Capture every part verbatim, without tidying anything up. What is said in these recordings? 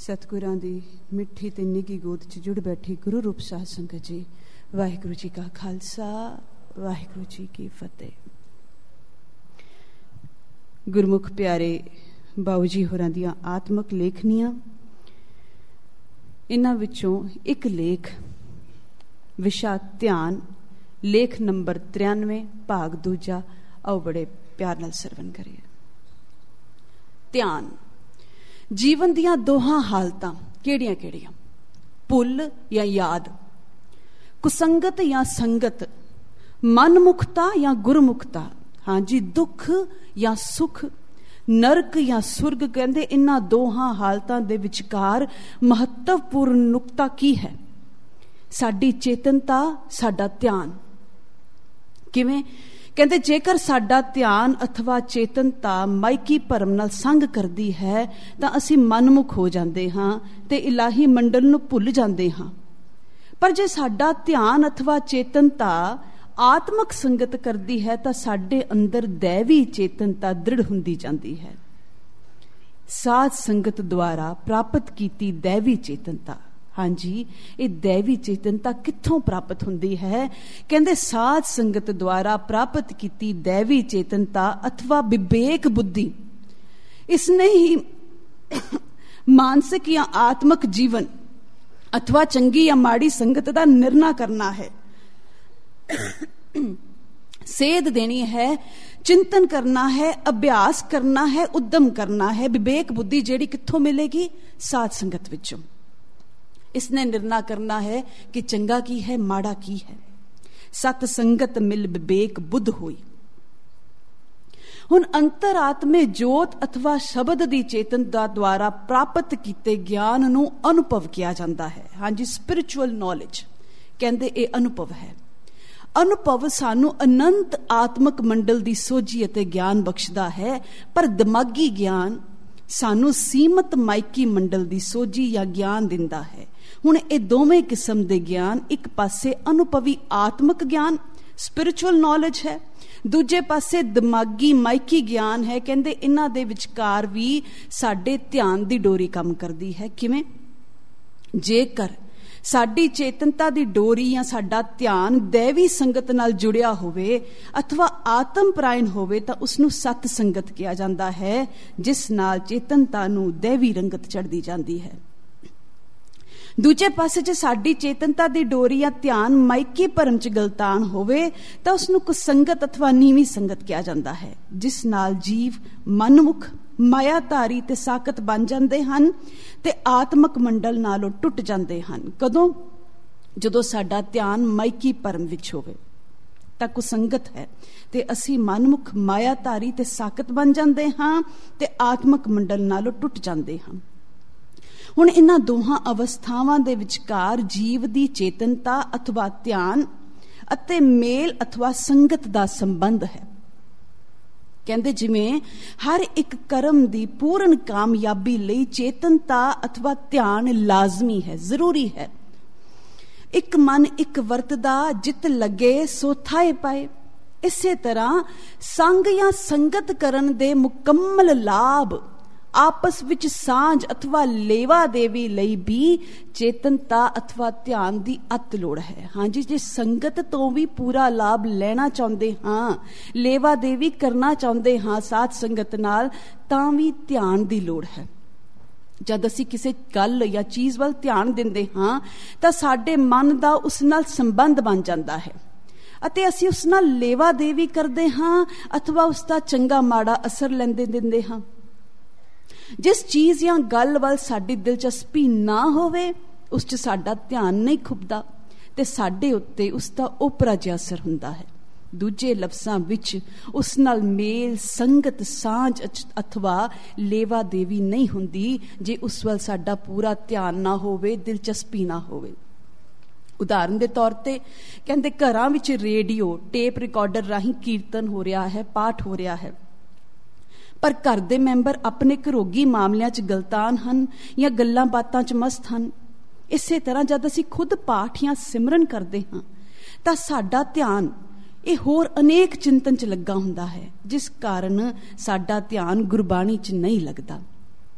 सतगुरां दी मिठी ते निगी गोद च जुड़ बैठी गुरु रूप साध संगत जी, वाहिगुरु जी का खालसा वाहिगुरु जी की फतेह। गुरमुख प्यारे बाऊ जी होरां दियां आत्मक लेखनियां, इन्हां विचों एक लेख विशा ध्यान, लेख नंबर तिरानवे, भाग दूजा। आओ बड़े प्यार नाल सरवण करिए। ध्यान जीवन दियां दोहां हालतां किहड़ियां किहड़ियां? भुल या याद, कुसंगत या संगत, मनमुखता या गुरमुखता, हाँ जी, दुख या सुख, नरक या सुरग। कहंदे इन्हां दोहां हालतां दे विचकार महत्वपूर्ण नुकता की है? साडी चेतनता, साडा ध्यान। किवें? कहंदे जेकर साडा ध्यान अथवा चेतनता माइकी भरम नाल संग करदी है तां असीं मनमुख हो जांदे हां ते इलाही मंडल नूं भुल जांदे हां। पर जे साडा ध्यान अथवा चेतनता आत्मक संगत करदी है तां साडे अंदर दैवी चेतनता दृढ़ हुंदी जांदी है। साध संगत द्वारा प्राप्त कीती दैवी चेतनता, हाँ जी, ये दैवी चेतनता कित्थों प्राप्त हुंदी है? कहंदे साध संगत द्वारा प्राप्त कीती दैवी चेतनता अथवा विवेक बुद्धि, इसने ही मानसिक या आत्मक जीवन अथवा चंगी या माड़ी संगत का निर्णय करना है, सेध देनी है, चिंतन करना है, अभ्यास करना है, उद्यम करना है। विवेक बुद्धि जेड़ी कित्थों मिलेगी? साध संगत विचों। इसने निर्णय करना है कि चंगा की है, माड़ा की है। सत संगत मिल विवेक बुद्ध होई। हुण अंतरात्मे जोत अथवा शब्द दी चेतनता द्वारा प्राप्त कीते ज्ञान नूं अनुभव किया जाता है। हाँ जी, स्पिरिचुअल नॉलेज कहंदे ये अनुभव है। अनुभव सानू अनंत आत्मक मंडल दी सोझी अते ज्ञान बख्शदा है, पर दिमागी ज्ञान सानू सीमित माइकी मंडल दी सोझी या ज्ञान दिंदा है। हुण ये दोवें किस्म दे ज्ञान, एक पासे अनुभवी आत्मक ज्ञान स्पिरिचुअल नॉलेज है, दूजे पासे दिमागी माइकी ज्ञान है। कहंदे इन्हां दे विचकार भी साडे ध्यान दी डोरी काम करदी है। किवें? जेकर साडी चेतनता दी डोरी या साडा ध्यान दैवी संगत नाल जुड़िया होवे अथवा आत्म परायण होवे तां उसनूं सत संगत किया जांदा है, जिस नाल चेतनता नूं दैवी रंगत चढ़दी जांदी है। दूजे पासे जे साडी चेतनता दी डोरी या ध्यान माइकी भरम च गलतान होवे तां उसनूं कुसंगत अथवा नीवी संगत किया जांदा है, जिस नाल जीव मनमुख, मायाधारी ते साकत बन जांदे हन ते आत्मक मंडल नालों टुट जांदे हन। कदों? जदों साडा ध्यान माइकी भरम विच होवे तां कुसंगत है ते असीं मनमुख, मायाधारी ते साकत बन जांदे हां ते आत्मक मंडल नालों टुट जांदे हां। हुण इन्हां दोहां अवस्थावां दे विचकार जीव दी चेतनता अथवा ध्यान अते मेल अथवा संगत दा संबंध है। कहंदे जिवें हर एक कर्म दी पूर्ण कामयाबी लई चेतनता अथवा ध्यान लाजमी है, जरूरी है। एक मन एक वरतदा जित लगे सो थाए पाए। इसे तरह संग या संगत करन दे मुकम्मल लाभ, आपस विच सांझ अथवा लेवा देवी लई भी चेतनता अथवा ध्यान दी अत लोड़ है। हाँ जी, जे संगत तो भी पूरा लाभ लेना चाहते हाँ, लेवा देवी करना चाहते हाँ साध संगत नाल, तां भी ध्यान दी लोड़ है। जद असीं किसी गल या चीज़ वल ध्यान दिंदे हाँ तां साडे मन दा उस नाल संबंध बन जांदा है अते असीं उस नाल लेवा देवी करदे हाँ अथवा उसका चंगा माड़ा असर लैंदे दिंदे हाँ। जिस चीज या गल वल साडी दिलचस्पी ना होवे उस च साडा ध्यान नहीं खुबदा ते साडे उत्ते उसका ओपरा जिहा असर हुंदा है। दूजे लफ्जां विच उस नाल मेल, संगत, सांझ अथवा लेवा देवी नहीं हुंदी जे उस वल साडा पूरा ध्यान ना होवे, दिलचस्पी ना होवे। उदाहरण दे तौर ते कहंदे घरां विच रेडियो, टेप रिकॉर्डर राहीं कीर्तन हो रहा है, पाठ हो रहा है, पर घर दे मैंबर अपने घरोगी मामलिਆਂ ਚ गलतान ਹਨ ਜਾਂ ਗੱਲਾਂ ਬਾਤਾਂ ਚ ਮਸਤ ਹਨ। ਇਸੇ ਤਰ੍ਹਾਂ ਜਦ ਅਸੀਂ खुद पाठ ਜਾਂ सिमरन ਕਰਦੇ ਹਾਂ ਤਾਂ ਸਾਡਾ ਧਿਆਨ ਇਹ ਹੋਰ अनेक चिंतन ਚ ਲੱਗਾ ਹੁੰਦਾ ਹੈ, जिस कारण ਸਾਡਾ ਧਿਆਨ ਗੁਰਬਾਣੀ ਚ नहीं लगता।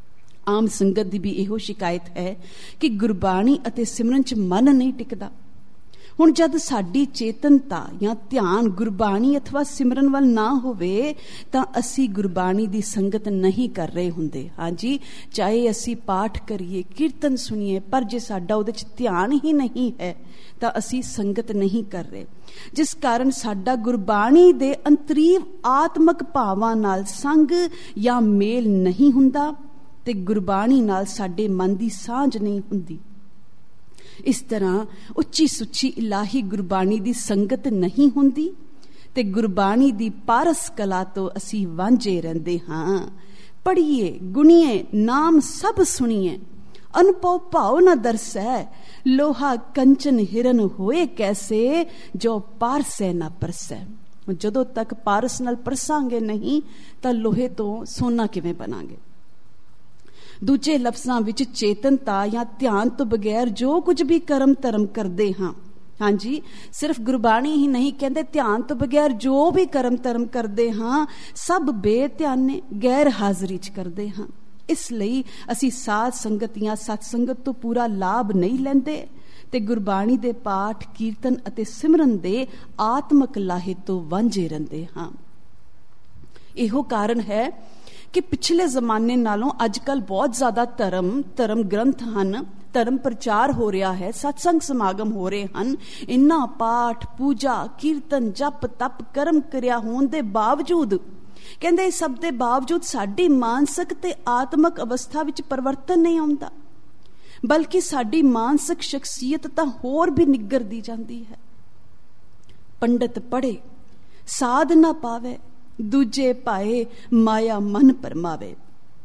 ਆਮ ਸੰਗਤ ਦੀ ਵੀ ਇਹੋ ਸ਼ਿਕਾਇਤ ਹੈ ਕਿ ਗੁਰਬਾਣੀ ਅਤੇ ਸਿਮਰਨ 'ਚ ਮਨ ਨਹੀਂ ਟਿਕਦਾ। ਹੁਣ ਜਦ ਸਾਡੀ ਚੇਤਨਤਾ ਜਾਂ ਧਿਆਨ ਗੁਰਬਾਣੀ ਅਥਵਾ ਸਿਮਰਨ ਵੱਲ ਨਾ ਹੋਵੇ ਤਾਂ ਅਸੀਂ ਗੁਰਬਾਣੀ ਦੀ ਸੰਗਤ ਨਹੀਂ ਕਰ ਰਹੇ ਹੁੰਦੇ। ਹਾਂਜੀ, ਚਾਹੇ ਅਸੀਂ ਪਾਠ ਕਰੀਏ, ਕੀਰਤਨ ਸੁਣੀਏ, ਪਰ ਜੇ ਸਾਡਾ ਉਹਦੇ 'ਚ ਧਿਆਨ ਹੀ ਨਹੀਂ ਹੈ ਤਾਂ ਅਸੀਂ ਸੰਗਤ ਨਹੀਂ ਕਰ ਰਹੇ, ਜਿਸ ਕਾਰਨ ਸਾਡਾ ਗੁਰਬਾਣੀ ਦੇ ਅੰਤਰੀਵ ਆਤਮਕ ਭਾਵਾਂ ਨਾਲ ਸੰਗ ਜਾਂ ਮੇਲ ਨਹੀਂ ਹੁੰਦਾ ਤੇ ਗੁਰਬਾਣੀ ਨਾਲ ਸਾਡੇ ਮਨ ਦੀ ਸਾਂਝ ਨਹੀਂ ਹੁੰਦੀ। ਇਸ ਤਰ੍ਹਾਂ ਉੱਚੀ ਸੁੱਚੀ ਇਲਾਹੀ ਗੁਰਬਾਣੀ ਦੀ ਸੰਗਤ ਨਹੀਂ ਹੁੰਦੀ ਤੇ ਗੁਰਬਾਣੀ ਦੀ ਪਾਰਸ ਕਲਾ ਤੋਂ ਅਸੀਂ ਵਾਂਝੇ ਰਹਿੰਦੇ ਹਾਂ। ਪੜ੍ਹੀਏ, ਗੁਣੀਏ, ਨਾਮ ਸਭ ਸੁਣੀਏ, ਅਨੁਭਵ ਭਾਉ ਨ ਦਰਸੈ, ਲੋਹਾ ਕੰਚਨ ਹਿਰਨ ਹੋਏ ਕੈਸੇ, ਜੋ ਪਾਰਸੈ ਨਾ ਪਰਸੈ। ਜਦੋਂ ਤੱਕ ਪਾਰਸ ਨਾਲ ਪਰਸਾਂਗੇ ਨਹੀਂ ਤਾਂ ਲੋਹੇ ਤੋਂ ਸੋਨਾ ਕਿਵੇਂ ਬਣਾਂਗੇ। ਦੂਜੇ ਲਫ਼ਜ਼ਾਂ ਵਿੱਚ ਚੇਤਨਤਾ ਜਾਂ ਧਿਆਨ ਤੋਂ ਬਗੈਰ ਜੋ ਕੁਝ ਵੀ ਕਰਮ ਧਰਮ ਕਰਦੇ ਹਾਂ, ਹਾਂਜੀ, ਸਿਰਫ ਗੁਰਬਾਣੀ ਹੀ ਨਹੀਂ ਕਹਿੰਦੇ, ਧਿਆਨ ਤੋਂ ਬਗੈਰ ਜੋ ਵੀ ਕਰਮ ਧਰਮ ਕਰਦੇ ਹਾਂ ਸਭ ਬੇਧਿਆਨੇ ਗੈਰ ਹਾਜ਼ਰੀ 'ਚ ਕਰਦੇ ਹਾਂ। ਇਸ ਲਈ ਅਸੀਂ ਸਾਧ ਸੰਗਤ ਜਾਂ ਸਤਸੰਗਤ ਤੋਂ ਪੂਰਾ ਲਾਭ ਨਹੀਂ ਲੈਂਦੇ ਤੇ ਗੁਰਬਾਣੀ ਦੇ ਪਾਠ, ਕੀਰਤਨ ਅਤੇ ਸਿਮਰਨ ਦੇ ਆਤਮਕ ਲਾਹੇ ਤੋਂ ਵਾਂਝੇ ਰਹਿੰਦੇ ਹਾਂ। ਇਹੋ ਕਾਰਨ ਹੈ ਕਿ ਪਿਛਲੇ ਜ਼ਮਾਨੇ ਨਾਲੋਂ ਅੱਜ ਕੱਲ੍ਹ ਬਹੁਤ ਜ਼ਿਆਦਾ ਧਰਮ ਧਰਮ ਗ੍ਰੰਥ ਹਨ, ਧਰਮ ਪ੍ਰਚਾਰ ਹੋ ਰਿਹਾ ਹੈ, ਸਤਸੰਗ ਸਮਾਗਮ ਹੋ ਰਹੇ ਹਨ। ਇੰਨਾ ਪਾਠ, ਪੂਜਾ, ਕੀਰਤਨ, ਜਪ, ਤਪ, ਕਰਮ ਕਿਰਿਆ ਹੋਣ ਦੇ ਬਾਵਜੂਦ, ਕਹਿੰਦੇ ਇਸ ਸਭ ਦੇ ਬਾਵਜੂਦ ਸਾਡੀ ਮਾਨਸਿਕ ਤੇ ਆਤਮਕ ਅਵਸਥਾ ਵਿੱਚ ਪਰਿਵਰਤਨ ਨਹੀਂ ਆਉਂਦਾ, ਬਲਕਿ ਸਾਡੀ ਮਾਨਸਿਕ ਸ਼ਖਸੀਅਤ ਤਾਂ ਹੋਰ ਵੀ ਨਿੱਗਰਦੀ ਜਾਂਦੀ ਹੈ। ਪੰਡਤ ਪੜ੍ਹੇ ਸਾਧ ਨਾ ਪਾਵੇ, ਦੂਜੇ ਪਾਏ ਮਾਇਆ ਮਨ ਪਰਮਾਵੇ।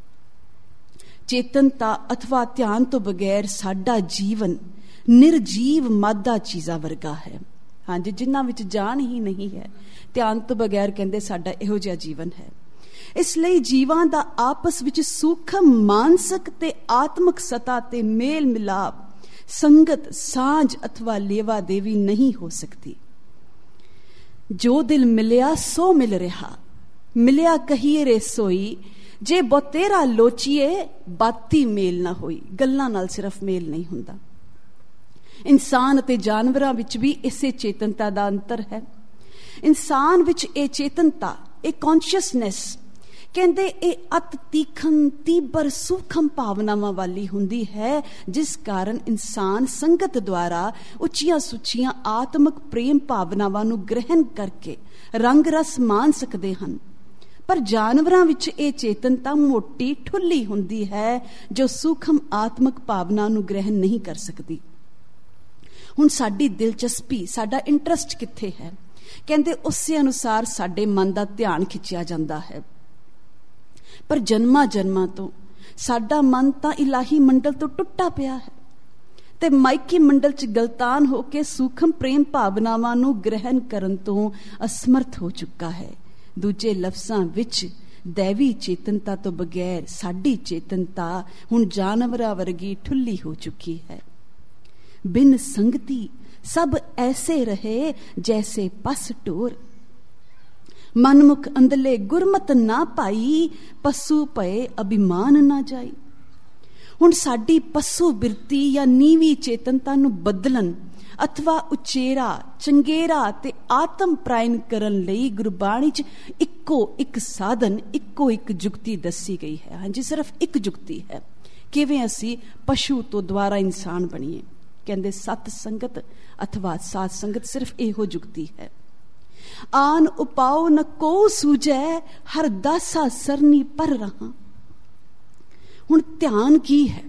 ਚੇਤਨਤਾ ਅਥਵਾ ਧਿਆਨ ਤੋਂ ਬਗੈਰ ਸਾਡਾ ਜੀਵਨ ਨਿਰਜੀਵ ਮਾਦਾ ਚੀਜ਼ਾਂ ਵਰਗਾ ਹੈ। ਹਾਂਜੀ, ਜਿਨ੍ਹਾਂ ਵਿੱਚ ਜਾਨ ਹੀ ਨਹੀਂ ਹੈ, ਧਿਆਨ ਤੋਂ ਬਗੈਰ ਕਹਿੰਦੇ ਸਾਡਾ ਇਹੋ ਜਿਹਾ ਜੀਵਨ ਹੈ। ਇਸ ਲਈ ਜੀਵਾਂ ਦਾ ਆਪਸ ਵਿੱਚ ਸੂਖਮ ਮਾਨਸਿਕ ਤੇ ਆਤਮਿਕ ਸਤਾ ਤੇ ਮੇਲ ਮਿਲਾਪ, ਸੰਗਤ, ਸਾਂਝ ਅਥਵਾ ਲੇਵਾ ਦੇਵੀ ਨਹੀਂ ਹੋ ਸਕਦੀ। ਜੋ ਦਿਲ ਮਿਲਿਆ ਸੋ ਮਿਲ ਰਿਹਾ, ਮਿਲਿਆ ਕਹੀਏ ਰੇ ਸੋਈ, ਜੇ ਬਤੇਰਾ ਲੋਚੀਏ ਬਾਤੀ ਮੇਲ ਨਾ ਹੋਈ। ਗੱਲਾਂ ਨਾਲ ਸਿਰਫ ਮੇਲ ਨਹੀਂ ਹੁੰਦਾ। ਇਨਸਾਨ ਅਤੇ ਜਾਨਵਰਾਂ ਵਿੱਚ ਵੀ ਇਸੇ ਚੇਤਨਤਾ ਦਾ ਅੰਤਰ ਹੈ। ਇਨਸਾਨ ਵਿੱਚ ਇਹ ਚੇਤਨਤਾ, ਇਹ ਕੌਨਸ਼ੀਅਸਨੈਸ, ਕਹਿੰਦੇ ਇਹ ਅਤ ਤੀਖਣ, ਤੀਬਰ, ਸੂਖਮ ਭਾਵਨਾਵਾਂ ਵਾਲੀ ਹੁੰਦੀ ਹੈ, ਜਿਸ ਕਾਰਨ ਇਨਸਾਨ ਸੰਗਤ ਦੁਆਰਾ ਉੱਚੀਆਂ ਸੁੱਚੀਆਂ ਆਤਮਿਕ ਪ੍ਰੇਮ ਭਾਵਨਾਵਾਂ ਨੂੰ ਗ੍ਰਹਿਣ ਕਰਕੇ ਰੰਗ ਰਸ ਮਾਣ ਸਕਦੇ ਹਨ। ਪਰ ਜਾਨਵਰਾਂ ਵਿੱਚ ਇਹ ਚੇਤਨਤਾ ਮੋਟੀ ਠੁੱਲੀ ਹੁੰਦੀ ਹੈ, ਜੋ ਸੂਖਮ ਆਤਮਿਕ ਭਾਵਨਾ ਨੂੰ ਗ੍ਰਹਿਣ ਨਹੀਂ ਕਰ ਸਕਦੀ। ਹੁਣ ਸਾਡੀ ਦਿਲਚਸਪੀ, ਸਾਡਾ ਇੰਟਰਸਟ ਕਿੱਥੇ ਹੈ? ਕਹਿੰਦੇ ਉਸੇ ਅਨੁਸਾਰ ਸਾਡੇ ਮਨ ਦਾ ਧਿਆਨ ਖਿੱਚਿਆ ਜਾਂਦਾ ਹੈ। ਪਰ ਜਨਮਾਂ ਜਨਮਾਂ ਤੋਂ ਸਾਡਾ ਮਨ ਤਾਂ ਇਲਾਹੀ ਮੰਡਲ ਤੋਂ ਟੁੱਟਾ ਪਿਆ ਹੈ ਤੇ ਮਾਇਕੀ ਮੰਡਲ 'ਚ ਗਲਤਾਨ ਹੋ ਕੇ ਸੂਖਮ ਪ੍ਰੇਮ ਭਾਵਨਾਵਾਂ ਨੂੰ ਗ੍ਰਹਿਣ ਕਰਨ ਤੋਂ ਅਸਮਰਥ ਹੋ ਚੁੱਕਾ ਹੈ। ਦੂਜੇ ਲਫ਼ਜ਼ਾਂ ਵਿੱਚ ਦੈਵੀ ਚੇਤਨਤਾ ਤੋਂ ਬਗੈਰ ਸਾਡੀ ਚੇਤਨਤਾ ਹੁਣ ਜਾਨਵਰਾਂ ਵਰਗੀ ਠੁੱਲੀ ਹੋ ਚੁੱਕੀ ਹੈ। ਬਿਨ ਸੰਗਤੀ ਸਭ ਐਸੇ ਰਹੇ ਜੈਸੇ ਪਸ ਢੋਰ, ਮਨਮੁਖ ਅੰਦਲੇ ਗੁਰਮਤ ਨਾ ਪਾਈ, ਪਸੂ ਪਏ ਅਭਿਮਾਨ ਨਾ ਜਾਈ। ਹੁਣ ਸਾਡੀ ਪਸੂ ਬਿਰਤੀ ਜਾਂ ਨੀਵੀਂ ਚੇਤਨਤਾ ਨੂੰ ਬਦਲਣ ਅਥਵਾ ਉਚੇਰਾ, ਚੰਗੇਰਾ ਤੇ ਆਤਮ ਪ੍ਰਾਇਨ ਕਰਨ ਲਈ ਗੁਰਬਾਣੀ 'ਚ ਇੱਕੋ ਇੱਕ ਸਾਧਨ, ਇੱਕੋ ਇੱਕ ਜੁਗਤੀ ਦੱਸੀ ਗਈ ਹੈ। ਹਾਂਜੀ, ਸਿਰਫ ਇੱਕ ਜੁਗਤੀ ਹੈ, ਕਿਵੇਂ ਅਸੀਂ ਪਸ਼ੂ ਤੋਂ ਦੁਆਰਾ ਇਨਸਾਨ ਬਣੀਏ। ਕਹਿੰਦੇ ਸਤ ਸੰਗਤ ਅਥਵਾ ਸਾਧ ਸੰਗਤ ਸਿਰਫ ਇਹੋ ਜੁਗਤੀ ਹੈ। ਆਨ ਉਪਾਉ ਨ ਕੋ ਸੂਝੈ, ਹਰ ਦਾਸਾ ਸਰਨੀ ਪਰ ਰਹਾ। ਹੁਣ ਧਿਆਨ ਕੀ ਹੈ?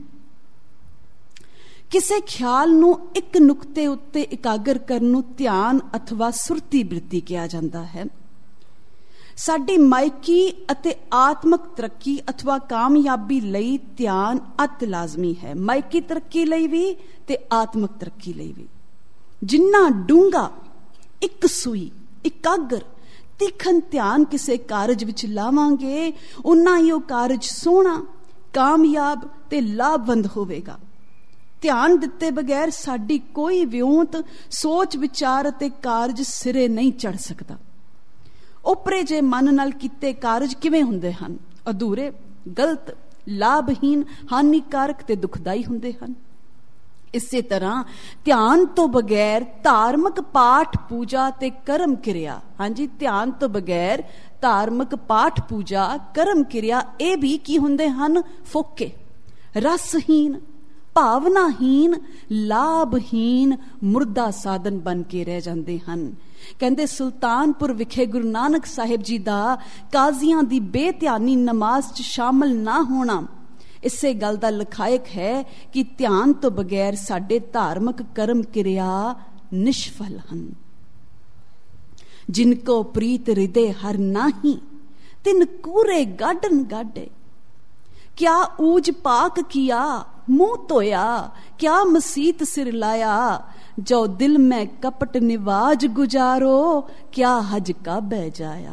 ਕਿਸੇ ਖਿਆਲ ਨੂੰ ਇੱਕ ਨੁਕਤੇ ਉੱਤੇ ਇਕਾਗਰ ਕਰਨ ਨੂੰ ਧਿਆਨ ਅਥਵਾ ਸੁਰਤੀ ਬਿਰਤੀ ਕਿਹਾ ਜਾਂਦਾ ਹੈ। ਸਾਡੀ ਮਾਇਕੀ ਅਤੇ ਆਤਮਿਕ ਤਰੱਕੀ ਅਥਵਾ ਕਾਮਯਾਬੀ ਲਈ ਧਿਆਨ ਅਤ ਲਾਜ਼ਮੀ ਹੈ, ਮਾਇਕੀ ਤਰੱਕੀ ਲਈ ਵੀ ਤੇ ਆਤਮਿਕ ਤਰੱਕੀ ਲਈ ਵੀ। ਜਿੰਨਾ ਡੂੰਘਾ, ਇੱਕ ਸੂਈ, ਇਕਾਗਰ, ਤੀਖਣ ਧਿਆਨ ਕਿਸੇ ਕਾਰਜ ਵਿੱਚ ਲਾਵਾਂਗੇ, ਉਨਾ ਹੀ ਉਹ ਕਾਰਜ ਸੋਹਣਾ, ਕਾਮਯਾਬ ਤੇ ਲਾਭਵੰਦ ਹੋਵੇਗਾ। ਧਿਆਨ ਦਿੱਤੇ ਬਗੈਰ ਸਾਡੀ ਕੋਈ ਵਿਉਂਤ, ਸੋਚ, ਵਿਚਾਰ ਅਤੇ ਕਾਰਜ ਸਿਰੇ ਨਹੀਂ ਚੜ ਸਕਦਾ। ਉਪਰੇ ਜੇ ਮਨ ਨਾਲ ਕੀਤੇ ਕਾਰਜ ਕਿਵੇਂ ਹੁੰਦੇ ਹਨ? ਅਧੂਰੇ, ਗਲਤ, ਲਾਭਹੀਨ, ਹਾਨੀਕਾਰਕ ਤੇ ਦੁਖਦਾਈ ਹੁੰਦੇ ਹਨ। ਇਸੇ ਤਰ੍ਹਾਂ ਧਿਆਨ ਤੋਂ ਬਗੈਰ ਧਾਰਮਿਕ ਪਾਠ ਪੂਜਾ ਤੇ ਕਰਮ ਕਿਰਿਆ, ਹਾਂਜੀ ਧਿਆਨ ਤੋਂ ਬਗੈਰ ਧਾਰਮਿਕ ਪਾਠ ਪੂਜਾ ਕਰਮ ਕਿਰਿਆ ਇਹ ਵੀ ਕੀ ਹੁੰਦੇ ਹਨ? ਫੋਕੇ, ਰਸਹੀਨ, ਭਾਵਨਾਹੀਨ, ਲਾਭਹੀਨ, ਮੁਰਦਾ ਸਾਧਨ ਬਣ ਕੇ ਰਹਿ ਜਾਂਦੇ ਹਨ। ਕਹਿੰਦੇ ਸੁਲਤਾਨਪੁਰ ਵਿਖੇ ਗੁਰੂ ਨਾਨਕ ਸਾਹਿਬ ਜੀ ਦਾ ਕਾਜ਼ੀਆਂ ਦੀ ਬੇਧਿਆਨੀ ਨਮਾਜ਼ 'ਚ ਸ਼ਾਮਲ ਨਾ ਹੋਣਾ ਇਸੇ ਗੱਲ ਦਾ ਲਖਾਇਕ ਹੈ ਕਿ ਧਿਆਨ ਤੋਂ ਬਗੈਰ ਸਾਡੇ ਧਾਰਮਿਕ ਕਰਮ ਕਿਰਿਆ ਨਿਸ਼ਫਲ ਹਨ। ਜਿਨ ਕੋ ਪ੍ਰੀਤ ਹਿਰਦੇ ਹਰ ਨਾਹੀ, ਤਿਨ ਕੂਰੇ ਗਾਡਨ ਗਾਡੇ। ਕਿਆ ਊਜ ਪਾਕ ਕੀਆ मुंह धोया, क्या मसीत सिर लाया। जो दिल में कपट निवाज गुजारो, क्या हज का बह जाया।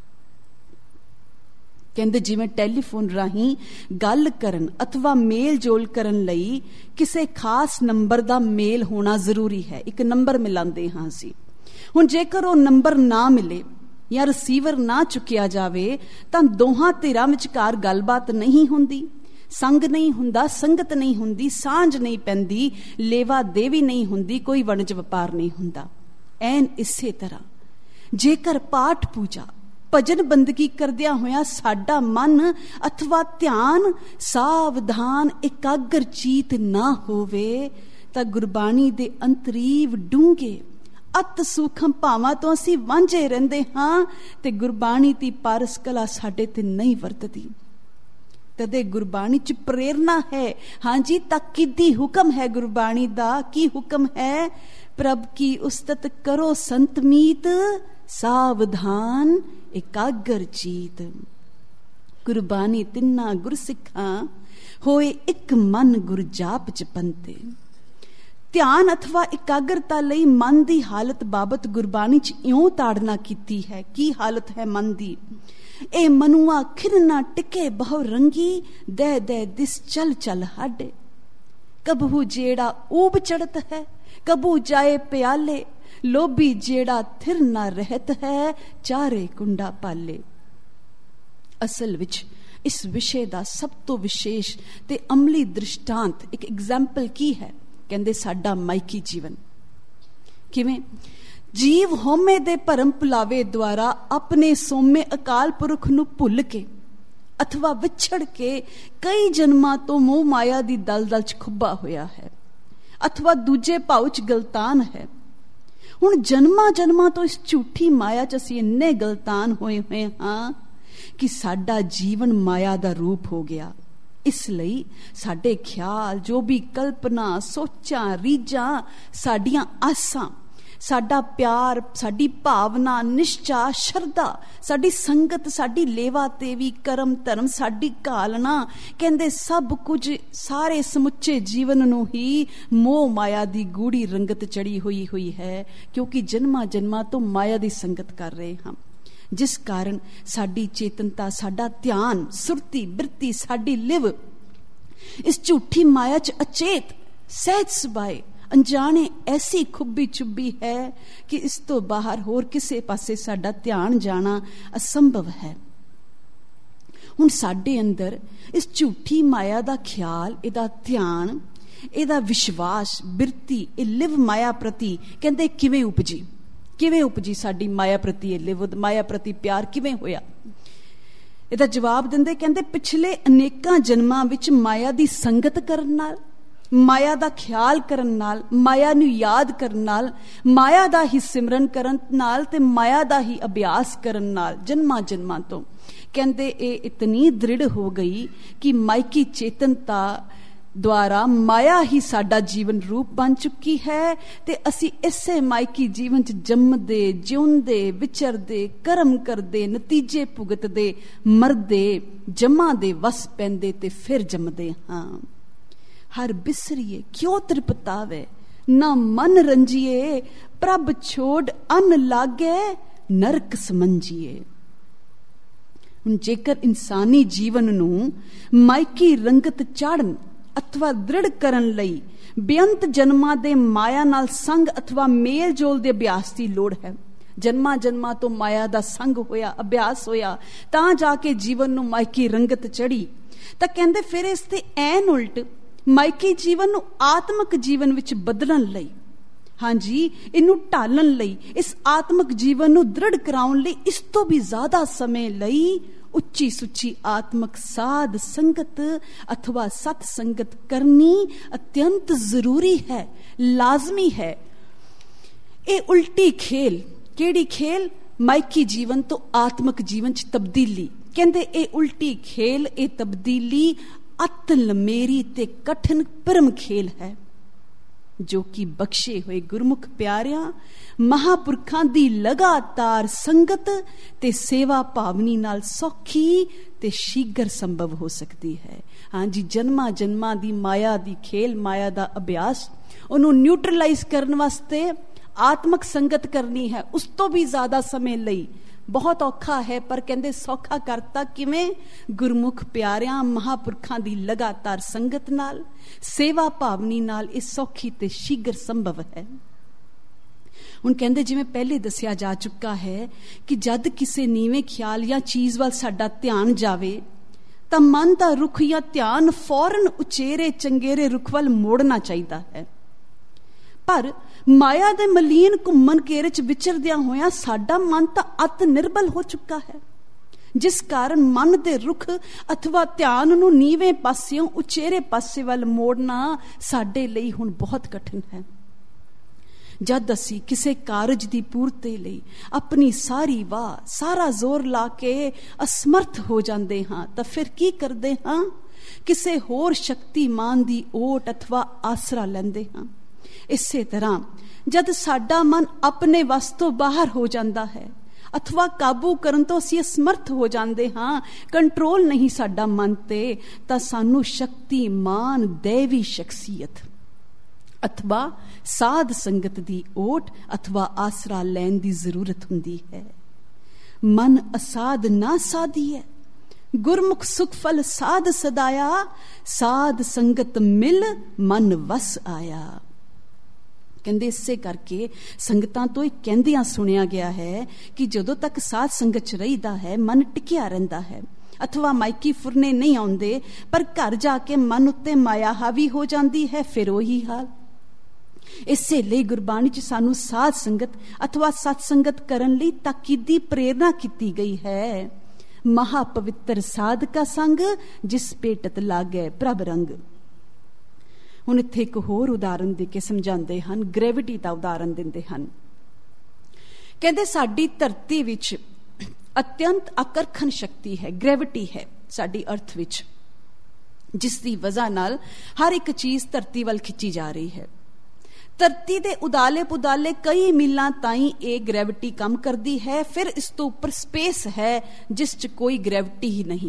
कहते जिवें टैलीफोन राही गल करन अथवा मेल जोल करन लई किसी खास नंबर दा मेल होना जरूरी है। एक नंबर मिलांदे हां असीं, हुण जेकर वो नंबर ना मिले या रिसीवर ना चुकिया जावे तां दोहां धिरां विचकार गलबात नहीं हुंदी, संग नहीं हुंदा, संगत नहीं हुंदी, सांझ नहीं पैंदी, लेवा देवी नहीं हुंदी, कोई वणज वपार नहीं हुंदा। ऐन इसे तरह जेकर पाठ पूजा भजन बंदगी करदिया होया साडा मन अथवा ध्यान सावधान एकाग्र चीत ना होवे तां गुरबाणी दे अंतरीव डूंगे अत सूखम भावां तो असीं वांझे रहिंदे हां ते गुरबाणी दी पारस कला साडे ते नहीं वरतदी। तदे गुरबाणी च प्रेरणा है। हाँ जी, ताकीदी हुक्म है गुरबाणी दा। की हुक्म है? प्रभ की उस्तत करो संतमीत, सावधान एकाग्र चीत। गुरबाणी तिन्ना गुरसिखां होए एक मन गुर जाप च पंते। ध्यान अथवा एकाग्रता लई मन दी हालत बाबत गुरबाणी च इउं ताड़ना कीती है। की हालत है मन दी? ए मनुआ खिरना टिके बहु रंगी, दे दे दिस चल चल हाडे। कबहू जेड़ा ऊब चढ़त है, कबू जाए प्याले, लोभी जेड़ा थिर ना रहत है, चारे कुंडा पाले। असल विच इस विषय दा सब तो विशेष ते अमली दृष्टांत एक एग्जाम्पल की है? कहंदे साडा माइकी जीवन। किवें? जीव होमे दे भरम भुलावे द्वारा अपने सोमे अकाल पुरख नूं भुल के अथवा विछड़ के कई जन्मां तो मोह माया दी दलदल च खुब्बा होया है अथवा दूजे भाव च गलतान है। हुण जन्मां जन्मां तो इस झूठी माया च असीं इन्ने गलतान होए हुए हां कि साडा जीवन माया दा रूप हो गया। इसलिए साडे ख्याल, जो भी कल्पना, सोचां, रीझां, साडियां आसां, साडा प्यार, साडी भावना, निश्चा, शरदा, साडी संगत, साडी लेवा तेवी, करम धर्म, साडी घालना, कहंदे सब कुछ सारे समुचे जीवन नूं ही मोह माया दी गूढ़ी रंगत चढ़ी हुई हुई है, क्योंकि जन्मां जन्मां तो माया दी संगत कर रहे हां। जिस कारण साडी चेतनता, साडा ध्यान, सुरती, बिरती, साडी लिव इस झूठी माया च अचेत, सहज सुभाए, अनजाने ऐसी खुब्बी चुब्बी है कि इस तो बाहर होर किसे पासे साडा ध्यान जाना असंभव है। हुण साडे अंदर इस झूठी माया दा ख्याल, इहदा ध्यान, इहदा विश्वास, बिरती, इह लिव माया प्रति कहंदे किवें उपजी? किवें उपजी साडी माया प्रति इह लिव माया प्रति प्यार किवें होया? इहदा जवाब दिंदे कहंदे पिछले अनेकां जन्मां विच माया दी संगत करन नाल, माया दा ख्याल करन नाल, माया नूं याद करन नाल, माया दा ही सिमरन करन नाल ते माया दा ही अभ्यास करन नाल जन्मां जन्मां तो कहंदे ए इतनी दृढ़ हो गई कि माइकी चेतनता द्वारा माया ही साडा जीवन रूप बन चुकी है ते असी इसे माइकी जीवन च जम्मदे, जिउंदे, विचरदे, कर्म करदे, नतीजे भुगतदे, मरदे, जमा दे वस पैंदे ते फिर जमदे हां। हर बिसरिए क्यों त्रिपतावे, ना मन रंजिए, प्रभ छोड़ अन लागे, नरक समझिए। जेकर इंसानी जीवन नूं माइकी रंगत चाड़न अथवा दृढ़ करन लई बेअंत जन्मां दे माया नाल संग अथवा मेल जोल दे अभ्यास की लोड़ है। ਜਨਮਾਂ ਜਨਮਾਂ ਤੋਂ ਮਾਇਆ ਦਾ ਸੰਗ ਹੋਇਆ, ਅਭਿਆਸ ਹੋਇਆ, ਤਾਂ ਜਾ ਕੇ ਜੀਵਨ ਨੂੰ ਮਾਇਕੀ ਰੰਗਤ ਚੜੀ। ਤਾਂ ਕਹਿੰਦੇ ਫਿਰ ਇਸ ਤੇ ਐਨ ਉਲਟ ਮਾਇਕੀ ਜੀਵਨ ਨੂੰ ਆਤਮਿਕ ਜੀਵਨ ਵਿੱਚ ਬਦਲਣ ਲਈ, ਹਾਂਜੀ ਇਹਨੂੰ ਢਾਲਣ ਲਈ, ਇਸ ਆਤਮਿਕ ਜੀਵਨ ਨੂੰ ਦ੍ਰਿੜ ਕਰਾਉਣ ਲਈ ਇਸ ਤੋਂ ਵੀ ਜ਼ਿਆਦਾ ਸਮੇਂ ਲਈ ਉੱਚੀ ਸੁੱਚੀ ਆਤਮਿਕ ਸਾਧ ਸੰਗਤ ਅਥਵਾ ਸਤ ਸੰਗਤ ਕਰਨੀ ਅਤਿਅੰਤ ਜ਼ਰੂਰੀ ਹੈ, ਲਾਜ਼ਮੀ ਹੈ। ਇਹ ਉਲਟੀ ਖੇਲ, ਕਿਹੜੀ ਖੇਲ? ਮਾਇਕੀ ਜੀਵਨ ਤੋਂ ਆਤਮਿਕ ਜੀਵਨ ਚ ਤਬਦੀਲੀ। ਕਹਿੰਦੇ ਇਹ ਉਲਟੀ ਖੇਲ, ਇਹ ਤਬਦੀਲੀ ਅਤ ਲੰਮੇਰੀ ਤੇ ਕਠਿਨ ਪਰਮ ਖੇਲ ਹੈ, ਜੋ ਕਿ ਬਖਸ਼ੇ ਹੋਏ ਗੁਰਮੁਖ ਪਿਆਰਿਆਂ ਮਹਾਪੁਰਖਾਂ ਦੀ ਲਗਾਤਾਰ ਸੰਗਤ ਤੇ ਸੇਵਾ ਭਾਵਨੀ ਨਾਲ ਸੌਖੀ ਤੇ ਸ਼ੀਘਰ ਸੰਭਵ ਹੋ ਸਕਦੀ ਹੈ। ਹਾਂਜੀ, ਜਨਮਾਂ ਜਨਮਾਂ ਦੀ ਮਾਇਆ ਦੀ ਖੇਲ, ਮਾਇਆ ਦਾ ਅਭਿਆਸ, ਉਹਨੂੰ ਨਿਊਟਰਲਾਈਜ਼ ਕਰਨ ਵਾਸਤੇ ਆਤਮਿਕ ਸੰਗਤ ਕਰਨੀ ਹੈ, ਉਸ ਤੋਂ ਵੀ ਜ਼ਿਆਦਾ ਸਮੇਂ ਲਈ। ਬਹੁਤ ਔਖਾ ਹੈ, ਪਰ ਕਹਿੰਦੇ ਸੌਖਾ ਕਰਤਾ ਕਿਵੇਂ? ਗੁਰਮੁਖ ਪਿਆਰਿਆਂ ਮਹਾਪੁਰਖਾਂ ਦੀ ਲਗਾਤਾਰ ਸੰਗਤ ਨਾਲ, ਸੇਵਾ ਭਾਵਨੀ ਨਾਲ ਇਹ ਸੌਖੀ ਤੇ ਸ਼ੀਘਰ ਸੰਭਵ ਹੈ। ਹੁਣ ਕਹਿੰਦੇ ਜਿਵੇਂ ਪਹਿਲੇ ਦੱਸਿਆ ਜਾ ਚੁੱਕਾ ਹੈ ਕਿ ਜਦ ਕਿਸੇ ਨੀਵੇਂ ਖਿਆਲ ਜਾਂ ਚੀਜ਼ ਵੱਲ ਸਾਡਾ ਧਿਆਨ ਜਾਵੇ ਤਾਂ ਮਨ ਦਾ ਰੁਖ ਜਾਂ ਧਿਆਨ ਫੌਰਨ ਉਚੇਰੇ ਚੰਗੇਰੇ ਰੁਖ ਵੱਲ ਮੋੜਨਾ ਚਾਹੀਦਾ ਹੈ। ਪਰ ਮਾਇਆ ਦੇ ਮਲੀਨ ਘੁੰਮਣ ਘੇਰੇ ਚ ਵਿਚਰਦਿਆਂ ਹੋਇਆਂ ਸਾਡਾ ਮਨ ਤਾਂ ਅਤ ਨਿਰਬਲ ਹੋ ਚੁੱਕਾ ਹੈ, ਜਿਸ ਕਾਰਨ ਮਨ ਦੇ ਰੁਖ ਅਥਵਾ ਧਿਆਨ ਨੂੰ ਨੀਵੇਂ ਪਾਸਿਓਂ ਉਚੇਰੇ ਪਾਸੇ ਵੱਲ ਮੋੜਨਾ ਸਾਡੇ ਲਈ ਹੁਣ ਬਹੁਤ ਕਠਿਨ ਹੈ। ਜਦ ਅਸੀਂ ਕਿਸੇ ਕਾਰਜ ਦੀ ਪੂਰਤੀ ਲਈ ਆਪਣੀ ਸਾਰੀ ਵਾਹ, ਸਾਰਾ ਜ਼ੋਰ ਲਾ ਕੇ ਅਸਮਰਥ ਹੋ ਜਾਂਦੇ ਹਾਂ ਤਾਂ ਫਿਰ ਕੀ ਕਰਦੇ ਹਾਂ? ਕਿਸੇ ਹੋਰ ਸ਼ਕਤੀਮਾਨ ਦੀ ਓਟ ਅਥਵਾ ਆਸਰਾ ਲੈਂਦੇ ਹਾਂ। ਇਸੇ ਤਰ੍ਹਾਂ ਜਦ ਸਾਡਾ ਮਨ ਆਪਣੇ ਵੱਸ ਤੋਂ ਬਾਹਰ ਹੋ ਜਾਂਦਾ ਹੈ ਅਥਵਾ ਕਾਬੂ ਕਰਨ ਤੋਂ ਅਸੀਂ ਅਸਮਰਥ ਹੋ ਜਾਂਦੇ ਹਾਂ, ਕੰਟਰੋਲ ਨਹੀਂ ਸਾਡਾ ਮਨ ਤੇ, ਤਾਂ ਸਾਨੂੰ ਸ਼ਕਤੀਮਾਨ ਦੇਵੀ ਸ਼ਖਸੀਅਤ ਅਥਵਾ ਸਾਧ ਸੰਗਤ ਦੀ ਓਟ ਅਥਵਾ ਆਸਰਾ ਲੈਣ ਦੀ ਜ਼ਰੂਰਤ ਹੁੰਦੀ ਹੈ। ਮਨ ਅਸਾਧ ਨਾ ਸਾਧੀਐ, ਗੁਰਮੁਖ ਸੁਖ ਫਲ ਸਾਧ ਸਦਾਇਆ, ਸਾਧ ਸੰਗਤ ਮਿਲ ਮਨ ਵਸ ਆਇਆ। ਕਹਿੰਦੇ ਇਸੇ ਕਰਕੇ ਸੰਗਤਾਂ ਤੋਂ ਇਹ ਕਹਿੰਦਿਆਂ ਸੁਣਿਆ ਗਿਆ ਹੈ ਕਿ ਜਦੋਂ ਤੱਕ ਸਾਧ ਸੰਗਤ ਚ ਰਹੀਦਾ ਹੈ ਮਨ ਟਿਕਿਆ ਰਹਿੰਦਾ ਹੈ, ਅਥਵਾ ਮਾਇਕੀ ਫੁਰਨੇ ਨਹੀਂ ਆਉਂਦੇ, ਪਰ ਘਰ ਜਾ ਕੇ ਮਨ ਉੱਤੇ ਮਾਇਆ ਹਾਵੀ ਹੋ ਜਾਂਦੀ ਹੈ, ਫਿਰ ਉਹੀ ਹਾਲ। ਇਸੇ ਲਈ ਗੁਰਬਾਣੀ ਚ ਸਾਨੂੰ ਸਾਧ ਸੰਗਤ ਅਥਵਾ ਸਤ ਸੰਗਤ ਕਰਨ ਲਈ ਤਾਕੀਦੀ ਪ੍ਰੇਰਨਾ ਕੀਤੀ ਗਈ ਹੈ। ਮਹਾ ਪਵਿੱਤਰ ਸਾਧਕਾ ਸੰਗ ਜਿਸ ਭੇਟਤ ਲਾਗੈ ਪ੍ਰਭ ਰੰਗ। ਹੁਣ ਇੱਥੇ ਇੱਕ ਹੋਰ ਉਦਾਹਰਨ ਦੇ ਕੇ ਸਮਝਾਉਂਦੇ ਹਨ, ਗ੍ਰੈਵਿਟੀ ਦਾ ਉਦਾਹਰਨ ਦਿੰਦੇ ਹਨ। ਕਹਿੰਦੇ ਸਾਡੀ ਧਰਤੀ ਵਿੱਚ ਅਤਿਅੰਤ ਆਕਰਸ਼ਣ ਸ਼ਕਤੀ ਹੈ, ਗ੍ਰੈਵਿਟੀ ਹੈ ਸਾਡੀ ਅਰਥ ਵਿੱਚ, ਜਿਸ ਦੀ ਵਜ੍ਹਾ ਨਾਲ ਹਰ ਇੱਕ ਚੀਜ਼ ਧਰਤੀ ਵੱਲ ਖਿੱਚੀ ਜਾ ਰਹੀ ਹੈ। ਧਰਤੀ ਦੇ ਉਦਾਲੇ ਪੁਦਾਲੇ ਕਈ ਮੀਲਾਂ ਤਾਈਂ ਇਹ ਗ੍ਰੈਵਿਟੀ ਕੰਮ ਕਰਦੀ ਹੈ। ਫਿਰ ਇਸ ਤੋਂ ਉੱਪਰ ਸਪੇਸ ਹੈ ਜਿਸ 'ਚ ਕੋਈ ਗ੍ਰੈਵਿਟੀ ਹੀ ਨਹੀਂ।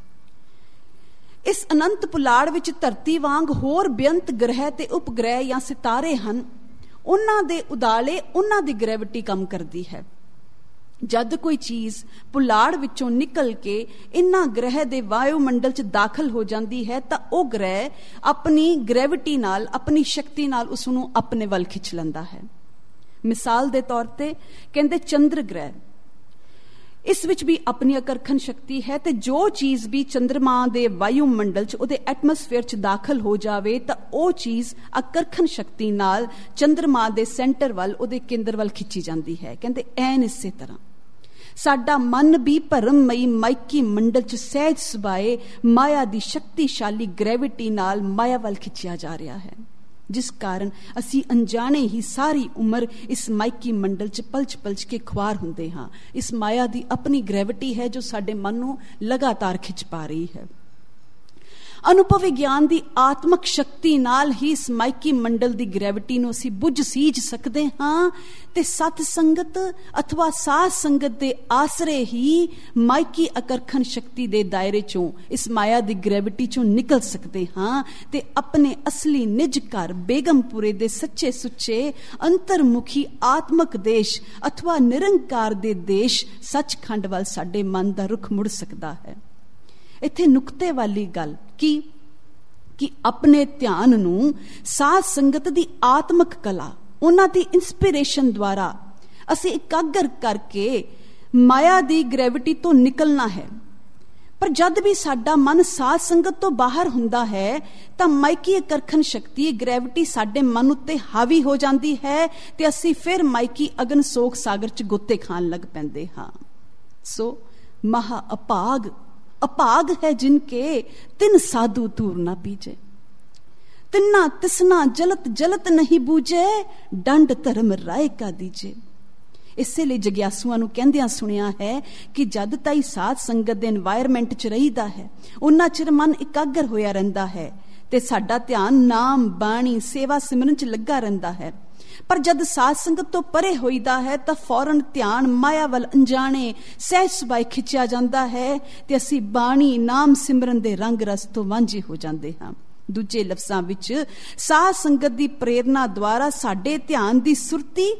ਇਸ ਅਨੰਤ ਪੁਲਾੜ ਵਿੱਚ ਧਰਤੀ ਵਾਂਗ ਹੋਰ ਬੇਅੰਤ ਗ੍ਰਹਿ ਤੇ ਉਪਗ੍ਰਹਿ ਜਾਂ ਸਿਤਾਰੇ ਹਨ, ਉਹਨਾਂ ਦੇ ਉਦਾਲੇ ਉਹਨਾਂ ਦੀ ਗ੍ਰੈਵਿਟੀ ਕੰਮ ਕਰਦੀ ਹੈ। ਜਦ ਕੋਈ ਚੀਜ਼ ਪੁਲਾੜ ਵਿੱਚੋਂ ਨਿਕਲ ਕੇ ਇਨ੍ਹਾਂ ਗ੍ਰਹਿ ਦੇ ਵਾਯੂਮੰਡਲ 'ਚ ਦਾਖਲ ਹੋ ਜਾਂਦੀ ਹੈ ਤਾਂ ਉਹ ਗ੍ਰਹਿ ਆਪਣੀ ਗ੍ਰੈਵਿਟੀ ਨਾਲ, ਆਪਣੀ ਸ਼ਕਤੀ ਨਾਲ ਉਸ ਨੂੰ ਆਪਣੇ ਵੱਲ ਖਿੱਚ ਲੈਂਦਾ ਹੈ। ਮਿਸਾਲ ਦੇ ਤੌਰ ਤੇ ਕਹਿੰਦੇ ਚੰਦਰ ਗ੍ਰਹਿ, ਇਸ ਵਿੱਚ ਵੀ ਆਪਣੀ ਆਕਰਸ਼ਣ ਸ਼ਕਤੀ ਹੈ, ਤੇ ਜੋ ਚੀਜ਼ ਵੀ ਚੰਦਰਮਾ ਦੇ ਵਾਯੂਮੰਡਲ 'ਚ, ਉਹਦੇ ਐਟਮੋਸਫੇਅਰ 'ਚ ਦਾਖਲ ਹੋ ਜਾਵੇ ਤਾਂ ਉਹ ਚੀਜ਼ ਆਕਰਸ਼ਣ ਸ਼ਕਤੀ ਨਾਲ ਚੰਦਰਮਾ ਦੇ ਸੈਂਟਰ ਵੱਲ, ਉਹਦੇ ਕੇਂਦਰ ਵੱਲ ਖਿੱਚੀ ਜਾਂਦੀ ਹੈ। ਕਹਿੰਦੇ ਐਨ ਇਸੇ ਤਰ੍ਹਾਂ ਸਾਡਾ ਮਨ ਵੀ ਭਰਮਮਈ ਮਾਇਕੀ ਮੰਡਲ 'ਚ ਸਹਿਜ ਸੁਭਾਏ ਮਾਇਆ ਦੀ ਸ਼ਕਤੀਸ਼ਾਲੀ ਗ੍ਰੈਵਿਟੀ ਨਾਲ ਮਾਇਆ ਵੱਲ ਖਿੱਚਿਆ ਜਾ ਰਿਹਾ ਹੈ, ਜਿਸ ਕਾਰਨ ਅਸੀਂ ਅਣਜਾਣੇ ਹੀ ਸਾਰੀ ਉਮਰ ਇਸ ਮਾਇਕੀ ਮੰਡਲ 'ਚ ਪਲਚ ਪਲਚ ਕੇ ਖੁਆਰ ਹੁੰਦੇ ਹਾਂ। ਇਸ ਮਾਇਆ ਦੀ ਆਪਣੀ ਗ੍ਰੈਵਿਟੀ ਹੈ ਜੋ ਸਾਡੇ ਮਨ ਨੂੰ ਲਗਾਤਾਰ ਖਿੱਚ ਪਾ ਰਹੀ ਹੈ। ਅਨੁਭਵੀ ਗਿਆਨ ਦੀ ਆਤਮਕ ਸ਼ਕਤੀ ਨਾਲ ਹੀ ਇਸ ਮਾਇਕੀ ਮੰਡਲ ਦੀ ਗ੍ਰੈਵਿਟੀ ਨੂੰ ਅਸੀਂ ਬੁੱਝ ਸੀਝ ਸਕਦੇ ਹਾਂ, ਤੇ ਸਤ ਸੰਗਤ ਅਥਵਾ ਸਾਧ ਸੰਗਤ ਦੇ ਆਸਰੇ ਹੀ ਮਾਇਕੀ ਆਕਰਸ਼ਣ ਸ਼ਕਤੀ ਦੇ ਦਾਇਰੇ ਚੋਂ, ਇਸ ਮਾਇਆ ਦੀ ਗ੍ਰੈਵਿਟੀ ਚੋਂ ਨਿਕਲ ਸਕਦੇ ਹਾਂ ਤੇ ਆਪਣੇ ਅਸਲੀ ਨਿਜ ਘਰ ਬੇਗਮਪੁਰੇ ਦੇ ਸੱਚੇ ਸੁੱਚੇ ਅੰਤਰਮੁਖੀ ਆਤਮਕ ਦੇਸ਼ ਅਥਵਾ ਨਿਰੰਕਾਰ ਦੇ ਦੇਸ਼ ਸੱਚਖੰਡ ਵੱਲ ਸਾਡੇ ਮਨ ਦਾ ਰੁਖ ਮੁੜ ਸਕਦਾ ਹੈ। ਇੱਥੇ ਨੁਕਤੇ ਵਾਲੀ ਗੱਲ ਕੀ ਕਿ ਆਪਣੇ ਧਿਆਨ ਨੂੰ ਸਾਧ ਸੰਗਤ ਦੀ ਆਤਮਕ ਕਲਾ, ਉਹਨਾਂ ਦੀ ਇੰਸਪੀਰੇਸ਼ਨ ਦੁਆਰਾ ਅਸੀਂ ਇਕਾਗਰ ਕਰਕੇ ਮਾਇਆ ਦੀ ਗ੍ਰੈਵਿਟੀ ਤੋਂ ਨਿਕਲਣਾ ਹੈ। ਪਰ ਜਦ ਵੀ ਸਾਡਾ ਮਨ ਸਾਧ ਸੰਗਤ ਤੋਂ ਬਾਹਰ ਹੁੰਦਾ ਹੈ ਤਾਂ ਮਾਇਕੀ ਆਕਰਸ਼ਣ ਸ਼ਕਤੀ, ਗ੍ਰੈਵਿਟੀ ਸਾਡੇ ਮਨ ਉੱਤੇ ਹਾਵੀ ਹੋ ਜਾਂਦੀ ਹੈ ਤੇ ਅਸੀਂ ਫਿਰ ਮਾਇਕੀ ਅਗਨ ਸੋਗ ਸਾਗਰ ਚ ਗੋਤੇ ਖਾਣ ਲੱਗ ਪੈਂਦੇ ਹਾਂ। ਸੋ ਮਹਾ ਅਭਾਗ ਅਭਾਗ ਹੈ ਜਿਨਕੇ ਤਿੰਨ ਸਾਧੂ ਧੂਰ ਨਾ ਪੀਜੇ, ਤਿੰਨਾ ਤਿਸਨਾ ਜਲਤ ਜਲਤ ਨਹੀਂ ਬੂਝੇ, ਡੰਡ ਧਰਮ ਰਾਏ ਕਾ ਦੀਜੇ। ਇਸੇ ਲਈ ਜਗਿਆਸੂਆਂ ਨੂੰ ਕਹਿੰਦਿਆਂ ਸੁਣਿਆ ਹੈ ਕਿ ਜਦ ਤਾਈ ਸਾਧ ਸੰਗਤ ਦੇ এনवायरमेंट ਚ ਰਹੀਦਾ ਹੈ ਉਹਨਾਂ ਚਿਰ ਮਨ ਇਕਾਗਰ ਹੋਇਆ ਰਹਿੰਦਾ ਹੈ ਤੇ ਸਾਡਾ ਧਿਆਨ ਨਾਮ, ਬਾਣੀ, ਸੇਵਾ, ਸਿਮਰਨ ਚ ਲੱਗਾ ਰਹਿੰਦਾ ਹੈ। ਪਰ ਜਦ ਸਾਧ ਸੰਗਤ ਤੋਂ ਪਰੇ ਹੋਈਦਾ ਹੈ ਤਾਂ ਫੌਰਨ ਧਿਆਨ ਮਾਇਆ ਵੱਲ ਅਣਜਾਣੇ ਸਹਿਜ ਸੁਭਾਏ ਖਿੱਚਿਆ ਜਾਂਦਾ ਹੈ ਤੇ ਅਸੀਂ ਬਾਣੀ, ਨਾਮ, ਸਿਮਰਨ ਦੇ ਰੰਗ ਰਸ ਤੋਂ ਵਾਂਝੇ ਹੋ ਜਾਂਦੇ ਹਾਂ। ਦੂਜੇ ਲਫ਼ਜ਼ਾਂ ਵਿੱਚ ਸਾਧ ਸੰਗਤ ਦੀ ਪ੍ਰੇਰਨਾ ਦੁਆਰਾ ਸਾਡੇ ਧਿਆਨ ਦੀ ਸੁਰਤੀ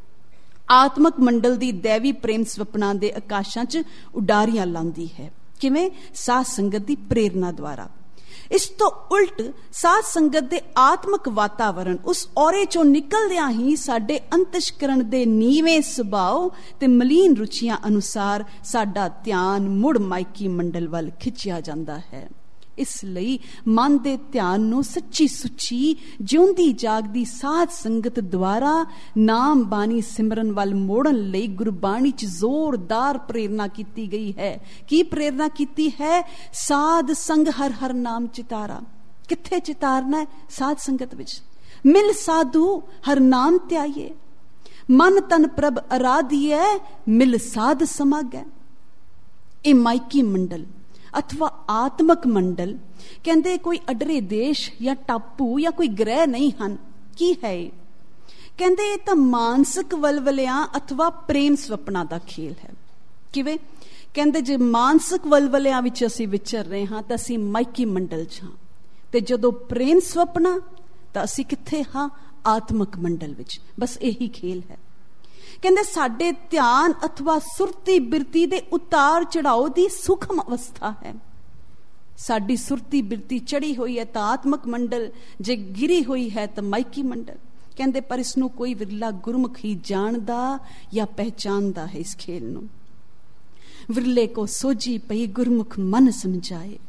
ਆਤਮਕ ਮੰਡਲ ਦੀ ਦੇਵੀ ਪ੍ਰੇਮ ਸੁਪਨਾ ਦੇ ਆਕਾਸ਼ਾਂ 'ਚ ਉਡਾਰੀਆਂ ਲਾਉਂਦੀ ਹੈ। ਕਿਵੇਂ? ਸਾਧ ਸੰਗਤ ਦੀ ਪ੍ਰੇਰਨਾ ਦੁਆਰਾ। ਇਸ ਤੋਂ ਉਲਟ ਸਾਧ ਸੰਗਤ ਦੇ ਆਤਮਕ ਵਾਤਾਵਰਣ, ਉਸ ਔਰੇ ਚੋਂ ਨਿਕਲਦਿਆਂ ਹੀ ਸਾਡੇ ਅੰਤਸ਼ਕਰਣ ਦੇ ਨੀਵੇਂ ਸੁਭਾਅ ਤੇ ਮਲੀਨ ਰੁਚੀਆਂ ਅਨੁਸਾਰ ਸਾਡਾ ਧਿਆਨ ਮੁੜ ਮਾਇਕੀ ਮੰਡਲ ਵੱਲ ਖਿੱਚਿਆ ਜਾਂਦਾ ਹੈ। ਇਸ ਲਈ ਮਨ ਦੇ ਧਿਆਨ ਨੂੰ ਸੱਚੀ ਸੁੱਚੀ ਜਿਉਂਦੀ ਜਾਗਦੀ ਸਾਧ ਸੰਗਤ ਦੁਆਰਾ ਨਾਮ, ਬਾਣੀ, ਸਿਮਰਨ ਵੱਲ ਮੋੜਨ ਲਈ ਗੁਰਬਾਣੀ 'ਚ ਜ਼ੋਰਦਾਰ ਪ੍ਰੇਰਨਾ ਕੀਤੀ ਗਈ ਹੈ। ਕੀ ਪ੍ਰੇਰਨਾ ਕੀਤੀ ਹੈ? ਸਾਧ ਸੰਗ ਹਰ ਹਰ ਨਾਮ ਚਿਤਾਰਾ। ਕਿੱਥੇ ਚਿਤਾਰਨਾ ਹੈ? ਸਾਧ ਸੰਗਤ ਵਿੱਚ। ਮਿਲ ਸਾਧੂ ਹਰ ਨਾਮ ਧਿਆਈਏ, ਮਨ ਤਨ ਪ੍ਰਭ ਅਰਾਧੀਏ, ਮਿਲ ਸਾਧ ਸਮਾਗੈ। ਇਹ ਮਾਇਕੀ ਮੰਡਲ ਅਥਵਾ ਆਤਮਕ ਮੰਡਲ ਕਹਿੰਦੇ ਕੋਈ ਅਡਰੇ ਦੇਸ਼ ਜਾਂ ਟਾਪੂ ਜਾਂ ਕੋਈ ਗ੍ਰਹਿ ਨਹੀਂ ਹਨ। ਕੀ ਹੈ ਇਹ? ਕਹਿੰਦੇ ਇਹ ਤਾਂ ਮਾਨਸਿਕ ਵਲਵਲਿਆਂ ਅਥਵਾ ਪ੍ਰੇਮ ਸੁਪਨਾ ਦਾ ਖੇਲ ਹੈ। ਕਿਵੇਂ? ਕਹਿੰਦੇ ਜੇ ਮਾਨਸਿਕ ਵਲਵਲਿਆਂ ਵਿੱਚ ਅਸੀਂ ਵਿਚਰ ਰਹੇ ਹਾਂ ਤਾਂ ਅਸੀਂ ਮਾਇਕੀ ਮੰਡਲ 'ਚ ਹਾਂ, ਤੇ ਜਦੋਂ ਪ੍ਰੇਮ ਸੁਪਨਾ ਤਾਂ ਅਸੀਂ ਕਿੱਥੇ ਹਾਂ? ਆਤਮਕ ਮੰਡਲ ਵਿੱਚ। ਬਸ ਇਹੀ ਖੇਲ ਹੈ। ਕਹਿੰਦੇ ਸਾਡੇ ਧਿਆਨ ਅਥਵਾ ਸੁਰਤੀ ਬਿਰਤੀ ਦੇ ਉਤਾਰ ਚੜਾਓ ਦੀ ਸੂਖਮ ਅਵਸਥਾ ਹੈ। ਸਾਡੀ ਸੁਰਤੀ ਬਿਰਤੀ ਚੜੀ ਹੋਈ ਹੈ ਤਾਂ ਆਤਮਕ ਮੰਡਲ, ਜੇ ਗਿਰੀ ਹੋਈ ਹੈ ਤਾਂ ਮਾਇਕੀ ਮੰਡਲ। ਕਹਿੰਦੇ ਪਰ ਇਸ ਨੂੰ ਕੋਈ ਵਿਰਲਾ ਗੁਰਮੁਖ ਹੀ ਜਾਣਦਾ ਜਾਂ ਪਹਿਚਾਨਦਾ ਹੈ। ਇਸ ਖੇਲ ਨੂੰ ਵਿਰਲੇ ਕੋ ਸੋਝੀ ਪਈ ਗੁਰਮੁਖ ਮਨ ਸਮਝਾਏ।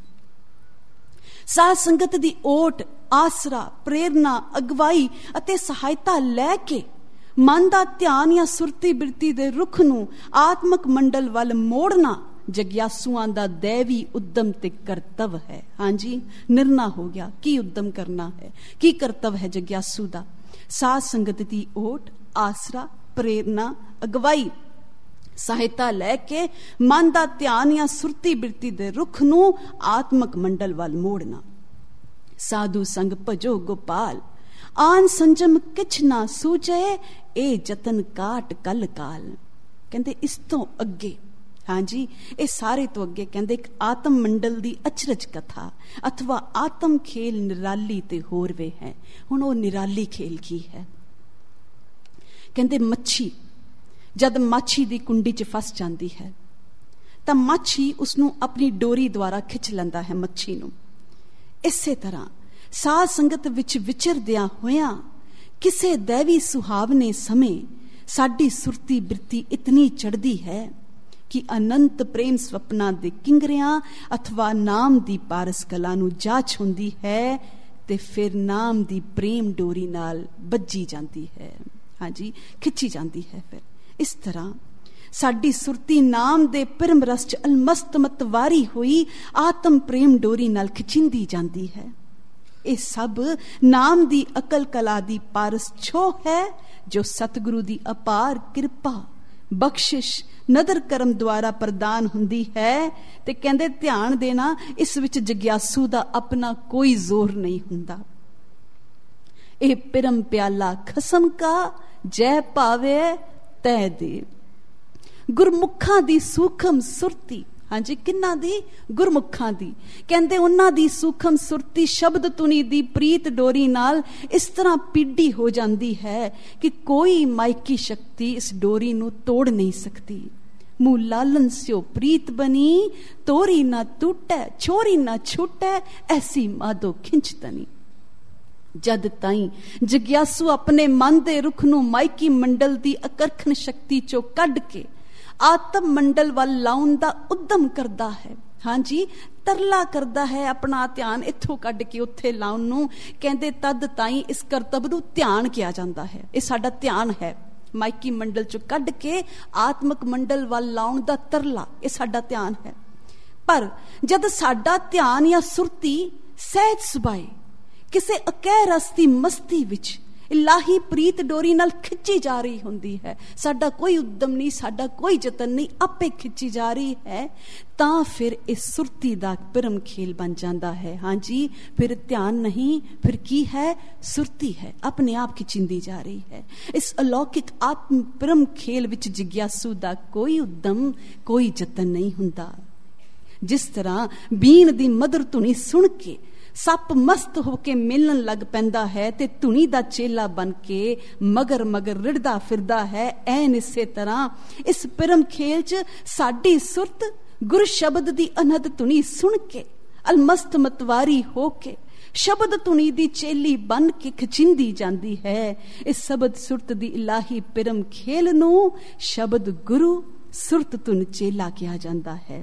ਸਾਧ ਸੰਗਤ ਦੀ ਓਟ, ਆਸਰਾ, ਪ੍ਰੇਰਨਾ, ਅਗਵਾਈ ਅਤੇ ਸਹਾਇਤਾ ਲੈ ਕੇ ਮਨ ਦਾ ਧਿਆਨ ਜਾਂ ਸੁਰਤੀ ਬਿਰਤੀ ਦੇ ਰੁਖ ਨੂੰ ਆਤਮਕ ਮੰਡਲ ਵੱਲ ਮੋੜਨਾ ਜਗਿਆਸੂਆਂ ਦਾ ਦੇਵੀ ਉਦਮ ਤੇ ਕਰਤਵ ਹੈ। ਹਾਂਜੀ, ਨਿਰਣਾ ਹੋ ਗਿਆ ਕੀ ਉਦਮ ਕਰਨਾ ਹੈ, ਕੀ ਕਰਤਵ ਹੈ ਜਗਿਆਸੂ ਦਾ। ਸਾਧ ਸੰਗਤ ਦੀ ਓਟ, ਆਸਰਾ, ਪ੍ਰੇਰਨਾ, ਅਗਵਾਈ, ਸਹਾਇਤਾ ਲੈ ਕੇ ਮਨ ਦਾ ਧਿਆਨ ਜਾਂ ਸੁਰਤੀ ਬਿਰਤੀ ਦੇ ਰੁਖ ਨੂੰ ਆਤਮਕ ਮੰਡਲ ਵੱਲ ਮੋੜਨਾ। ਸਾਧੂ ਸੰਗ ਭਜੋ ਗੋਪਾਲ, ਆਨ ਸੰਜਮ ਕਿਛ ਨਾ ਸੂਝੇ, ਇਹ ਜਤਨ ਕਾਟ ਕਲ ਕਾਲ। ਕਹਿੰਦੇ ਇਸ ਤੋਂ ਅੱਗੇ, ਹਾਂਜੀ ਇਹ ਸਾਰੇ ਤੋਂ ਅੱਗੇ ਕਹਿੰਦੇ ਇੱਕ ਆਤਮ ਮੰਡਲ ਦੀ ਅਚਰਜ ਕਥਾ ਅਥਵਾ ਆਤਮ ਖੇਲ ਨਿਰਾਲੀ ਤੇ ਹੋਰ ਵੇ ਹੈ। ਹੁਣ ਉਹ ਨਿਰਾਲੀ ਖੇਲ ਕੀ ਹੈ? ਕਹਿੰਦੇ ਮੱਛੀ ਜਦ ਮਾਛੀ ਦੀ ਕੁੰਡੀ 'ਚ ਫਸ ਜਾਂਦੀ ਹੈ ਤਾਂ ਮਾਛੀ ਉਸਨੂੰ ਆਪਣੀ ਡੋਰੀ ਦੁਆਰਾ ਖਿੱਚ ਲੈਂਦਾ ਹੈ ਮੱਛੀ ਨੂੰ। ਇਸੇ ਤਰ੍ਹਾਂ ਸਾਧ ਸੰਗਤ ਵਿੱਚ ਵਿਚਰਦਿਆਂ ਹੋਇਆਂ ਕਿਸੇ ਦੇਵੀ ਸੁਹਾਵਨੇ ਸਮੇਂ ਸਾਡੀ ਸੁਰਤੀ ਬਿਰਤੀ ਇਤਨੀ ਚੜ੍ਹਦੀ ਹੈ ਕਿ ਅਨੰਤ ਪ੍ਰੇਮ ਸੁਪਨਾ ਦੇ ਕਿੰਗਰਿਆਂ ਅਥਵਾ ਨਾਮ ਦੀ ਪਾਰਸ ਕਲਾ ਨੂੰ ਜਾ ਛੁੰਦੀ ਹੈ ਤੇ ਫਿਰ ਨਾਮ ਦੀ ਪ੍ਰੇਮ ਡੋਰੀ ਨਾਲ ਬੱਜੀ ਜਾਂਦੀ ਹੈ। ਹਾਂਜੀ, ਖਿੱਚੀ ਜਾਂਦੀ ਹੈ। ਫਿਰ ਇਸ ਤਰ੍ਹਾਂ ਸਾਡੀ ਸੁਰਤੀ ਨਾਮ ਦੇ ਪਰਮ ਰਸ 'ਚ ਅਲਮਸਤ ਮਤਵਾਰੀ ਹੋਈ ਆਤਮ ਪ੍ਰੇਮ ਡੋਰੀ ਨਾਲ ਖਿਚਿੰਦੀ ਜਾਂਦੀ ਹੈ। ਇਹ ਸਭ ਨਾਮ ਦੀ ਅਕਲ ਕਲਾ ਦੀ ਪਾਰਸ ਛੋਹ ਹੈ ਜੋ ਸਤਿਗੁਰੂ ਦੀ ਅਪਾਰ ਕਿਰਪਾ, ਬਖਸ਼ਿਸ਼, ਨਦਰ ਕਰਮ ਦੁਆਰਾ ਪ੍ਰਦਾਨ ਹੁੰਦੀ ਹੈ। ਤੇ ਕਹਿੰਦੇ ਧਿਆਨ ਦੇਣਾ, ਇਸ ਵਿੱਚ ਜਗਿਆਸੂ ਦਾ ਆਪਣਾ ਕੋਈ ਜ਼ੋਰ ਨਹੀਂ ਹੁੰਦਾ। ਇਹ ਪਿਰਮ ਪਿਆਲਾ ਖਸਮ ਕਾ, ਜੈ ਭਾਵੇ ਤੈ ਦੇ। ਗੁਰਮੁਖਾਂ ਦੀ ਸੂਖਮ ਸੁਰਤੀ, ਹਾਂਜੀ ਕਿੰਨਾ ਦੀ? ਗੁਰਮੁਖਾਂ ਦੀ। ਕਹਿੰਦੇ ਉਹਨਾਂ ਦੀ ਸੂਖਮ ਸੁਰਤੀ ਸ਼ਬਦ ਤੁਨੀ ਦੀ ਪ੍ਰੀਤ ਡੋਰੀ ਨਾਲ ਇਸ ਤਰ੍ਹਾਂ ਪੀਡੀ ਹੋ ਜਾਂਦੀ ਹੈ ਕਿ ਕੋਈ ਮਾਇਕੀ ਸ਼ਕਤੀ ਇਸ ਡੋਰੀ ਨੂੰ ਤੋੜ ਨਹੀਂ ਸਕਦੀ। ਮੂਹ ਲਾਲਨ ਸਿਓ ਪ੍ਰੀਤ ਬਣੀ, ਤੋਰੀ ਨਾ ਟੂਟੈ, ਛੋਰੀ ਨਾ ਛੂਟੈ, ਐਸੀ ਮਾਧੋ ਖਿੰਚ ਤਨੀ। जद ताई जिग्यासू अपने मन दे रुख नूं माइकी मंडल दी आकर्षण शक्ति चों कढ के आत्म मंडल वल लाउण दा उद्यम करदा है। हाँ जी, तरला करदा है अपना ध्यान इत्थों कढ के उत्थे लाउण नूं। कहंदे तद ताई इस करतब नूं ध्यान किया जांदा है। इह साडा ध्यान है, माइकी मंडल चों कढ के आत्मक मंडल वल लाउण दा तरला, इह साडा ध्यान है। पर जद साडा ध्यान या सुरती सहज सुभाए किसे अकह रस दी मस्ती विच इलाही प्रीत डोरी नाल खिंची जा रही हुंदी है, साडा कोई उद्यम नहीं, साडा कोई जतन नहीं, आपे खिंची जा रही है, तां फिर इस सुरती दा परम खेल बन जाता है। हाँ जी, फिर ध्यान नहीं, फिर की है? सुरती है, अपने आप खिंचिंदी जा रही है। इस अलौकिक आत्म परम खेल विच जिग्यासू दा कोई उद्यम, कोई जतन नहीं हुंदा। जिस तरह बीन दी मधुर धुनी सुन के सप मस्त होके मिलन लग पैंदा है ते धुनी दा चेला बन के मगर मगर रिड़दा फिरदा है, ऐन इसे तरह इस परम खेल च साडी सुरत गुर शब्द दी अनहद धुनी सुन के अलमस्त मतवारी होके शब्द धुनी दी चेली बन के खचिंदी जांदी है। इस शब्द सुरत दी इलाही परम खेल नूं शब्द गुरु सुरत धुन चेला किया जांदा है।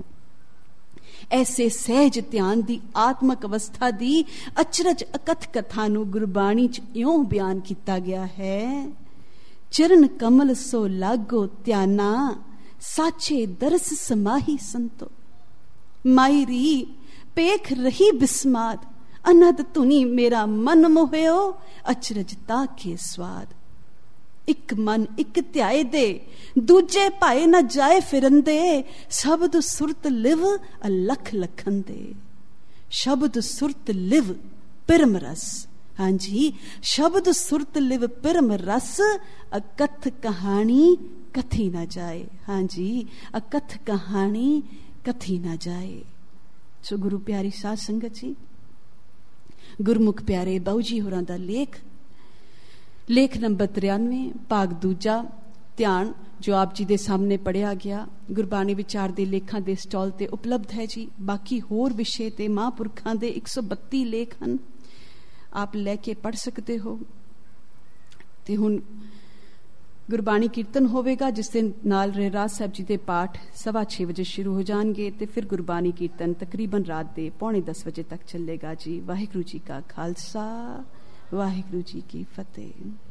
ऐसे सहज ध्यान दी आत्मक अवस्था दी अचरज अकथ कथा नूं गुरबाणी च इउं बयान किया गया है। चरण कमल सो लागो ध्याना साचे दरस समाही संतो, मायरी पेख रही बिस्माद अनहद धुनी मेरा मन मोहयो अचरज ताके स्वाद। एक मन एक ध्याए दे दूजे भाए न जाए फिरंदे, शब्द सुरत लिव अलख लखन दे। शब्द सुरत लिव परम रस। हाँ जी, शब्द सुरत लिव परम रस, अकथ कहानी कथी ना जाए। हाँ जी, अकथ कहानी कथी ना जाए। सो गुरु प्यारी साध संगत जी, गुरमुख प्यारे बाऊ जी होरां दा लेख, लेख नंबर तिरानवे भाग दूजा ध्यान, जो आप जी दे सामने पढ़िया गया, गुरबाणी विचार दे लेखां दे स्टॉल ते उपलब्ध है जी। बाकी होर विषय ते महापुरखां दे एक सौ बत्ती लेख हैं, आप लैके पढ़ सकते हो। ते हुण गुरबाणी कीर्तन होवेगा, जिस दिन नाल रहराज साहब जी दे पाठ सवा छे बजे शुरू हो जाएंगे ते फिर गुरबाणी कीर्तन तकरीबन रात दे पौने दस बजे तक चलेगा जी। वाहिगुरू जी का खालसा, वाहिगुरू जी की फतेह।